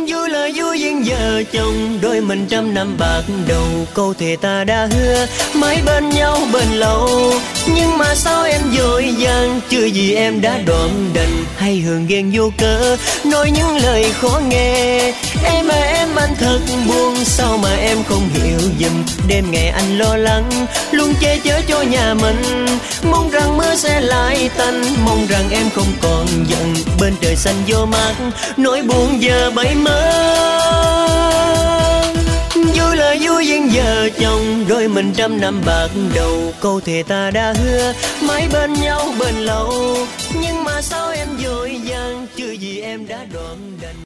Vui là vui duyên vợ chồng, đôi mình trăm năm bạc đầu. Câu thề ta đã hứa mãi bên nhau bền lâu, nhưng mà sao em vội vàng, chưa gì em đã đọm đành. Hay hờn ghen vô cớ, nói những lời khó nghe. Em à em, anh thật buồn, sao mà em không hiểu giùm. Đêm ngày anh lo lắng, luôn che chở cho nhà mình. Mong rằng mưa sẽ lại tạnh, mong rằng em không còn giận. Bên trời xanh vô mát, nỗi buồn giờ bay mất. Vui là vui duyên vợ chồng, đôi mình trăm năm bạc đầu. Câu thề ta đã hứa mãi bên nhau bền lâu, nhưng mà sao em vội vàng, chưa gì em đã đọm đành.